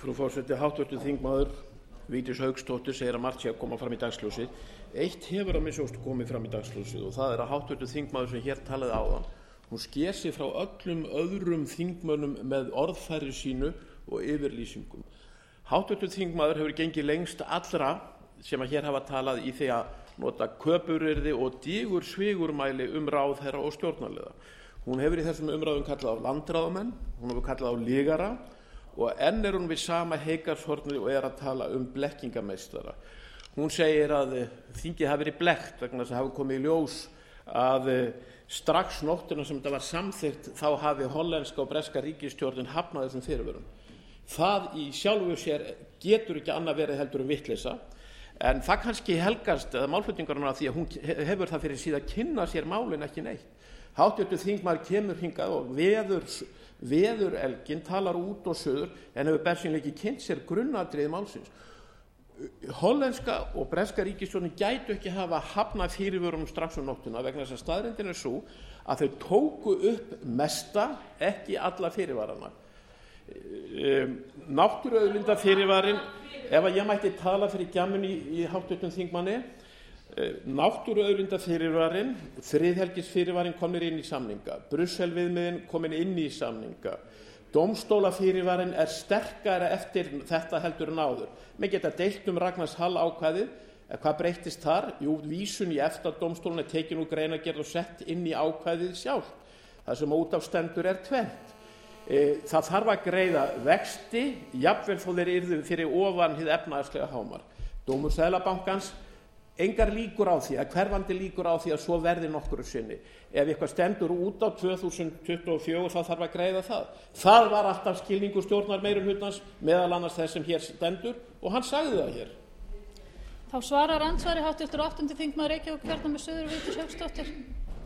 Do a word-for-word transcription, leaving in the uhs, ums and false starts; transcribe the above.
Frú forseti, háttvirtur þingmaður Vigdís Hauksdóttir segir að margt sé að koma fram í dagsljósið. Eitt hefur að minnsta kosti komið fram í dagsljósið og það er að háttvirtur þingmaður sem hér talaði áðan, hún sker sig frá öllum öðrum þingmönnum með orðfæri sínu og yfirlýsingum. Háttvirtur þingmaður hefur gengið lengst allra sem að hér hafa talað í því að nota köpuryrði og digur svigurmæli um ráðherra og stjórnarliða. Hún hefur í þessum umræðum kallað á landráðamenn, hún hefur kallað á lygara og enn er hún við sama heygarðshornið og er að tala um blekkingameistara. Hún segir að þingið hafi verið blekkt vegna þess að hafi komið í ljós að strax nóttina sem þetta var samþykkt þá hafi hollenska og breska ríkisstjórnin hafnað þessum fyrirvörum. Það í sjálfu sér getur ekki annað verið heldur um vitleysa, en það kannski helgast eða málflutningarinn af því að hún hefur það fyrir síðan að kynna sér málin ekki neitt. Háttvirtur þingmaður kemur hingað og veður, veðurelgin talar út og suður en hefur bersýnilega ekki kynnt sér grunnatriði málsins. Hollenska og breska ríkisstjórnin gætu ekki hafa hafnað fyrirvörum strax um nóttina vegna þess að staðreyndin er sú að þau tóku upp mesta, ekki alla fyrirvarana. Náttúruauðlinda fyrirvarin, ef að ég mætti tala fyrir gjammun í, í háttvirtum þingmanni, náttúruauðlinda fyrirvarin, friðhelgisfyrirvarin komnir inn í samninga, Brussel-viðmiðin komin inn í samninga, dómstólafyrirvarin er sterkara eftir þetta heldur en áður. Menn geta deilt um Ragnars Hall ákvæðið, hvað breyttist þar? Jú, vísun í EFTA-dómstólinn er tekin úr greinargerð og sett inn í ákvæðið sjálf. Það sem út af stendur er tvennt. Það þarf að greiða vexti, jafnvel þó þeir yrðu fyrir ofan hið efnahagslega hámark. Dómur Seðlabankans, engar líkur á því, að hverfandi líkur á því að svo verði nokkru sinni. Ef eitthvað stendur út á tvö þúsund tuttugu og fjögur þá þarf að greiða það. Það var alltaf skilningur stjórnar meirihlutans, meðal annars þess sem hér stendur og hann sagði það hér. Þá svarar andsvari háttvirtur áttundi þingmaður Reykjavíkurkjördæmis suður Vigdís Hauksdóttir.